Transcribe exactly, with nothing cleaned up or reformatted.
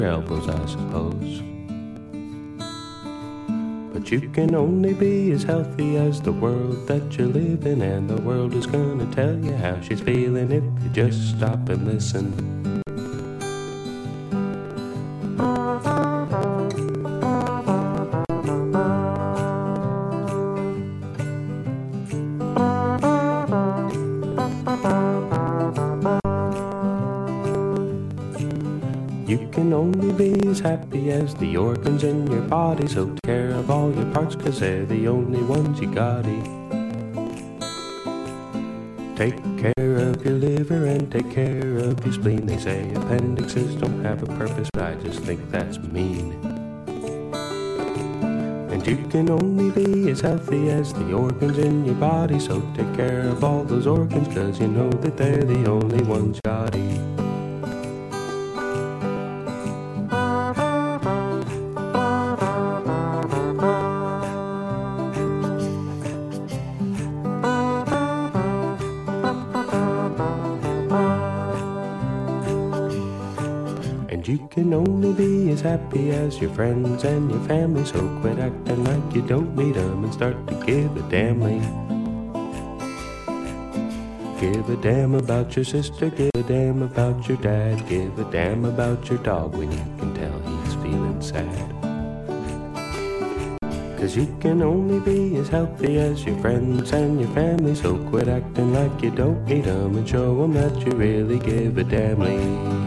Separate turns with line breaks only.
elbows, I suppose. But you can only be as healthy as the world that you live in, and the world is gonna tell you how she's feeling if you just stop and listen. You can only be as happy as the organs in your body, so take care of all your parts, 'cause they're the only ones you gotta. Take care of your liver and take care of your spleen. They say appendixes don't have a purpose, but I just think that's mean. And you can only be as healthy as the organs in your body, so take care of all those organs, 'cause you know that they're the only ones you gotta. And you can only be as happy as your friends and your family, so quit acting like you don't need them and start to give a damn. Give a damn about your sister, give a damn about your dad, give a damn about your dog when you can tell he's feeling sad. 'Cause you can only be as healthy as your friends and your family, so quit acting like you don't need them and show them that you really give a damn.